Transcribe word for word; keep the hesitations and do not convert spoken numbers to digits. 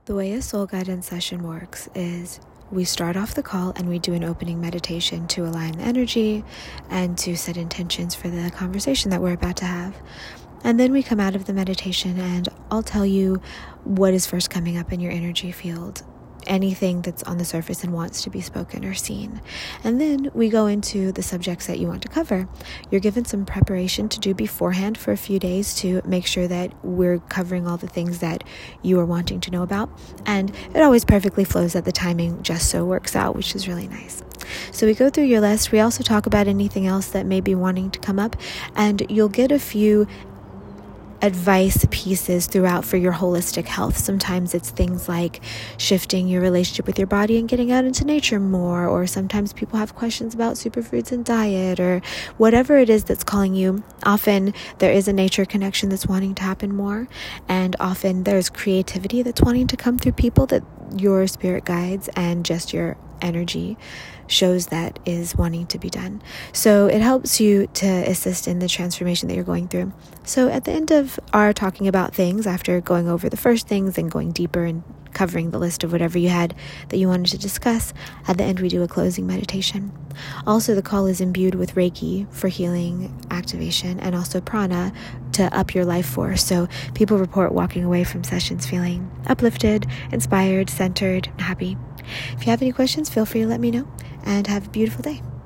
The way a soul guidance session works is we start off the call and we do an opening meditation to align the energy and to set intentions for the conversation that we're about to have. And then we come out of the meditation and I'll tell you what is first coming up in your energy field, anything that's on the surface and wants to be spoken or seen. And then we go into the subjects that you want to cover. You're given some preparation to do beforehand for a few days to make sure that we're covering all the things that you are wanting to know about. And it always perfectly flows that the timing just so works out, which is really nice. So we go through your list. We also talk about anything else that may be wanting to come up, and you'll get a few advice pieces throughout for your holistic health. Sometimes it's things like shifting your relationship with your body and getting out into nature more, or sometimes people have questions about superfoods and diet, or whatever it is that's calling you. Often there is a nature connection that's wanting to happen more, and often there's creativity that's wanting to come through people that your spirit guides and just your energy shows that is wanting to be done. So it helps you to assist in the transformation that you're going through. So at the end of our talking about things, after going over the first things and going deeper and covering the list of whatever you had that you wanted to discuss, at the end we do a closing meditation. Also, the call is imbued with Reiki for healing, activation, and also prana to up your life force. So people report walking away from sessions feeling uplifted, inspired, centered, happy. If you have any questions, feel free to let me know, and have a beautiful day.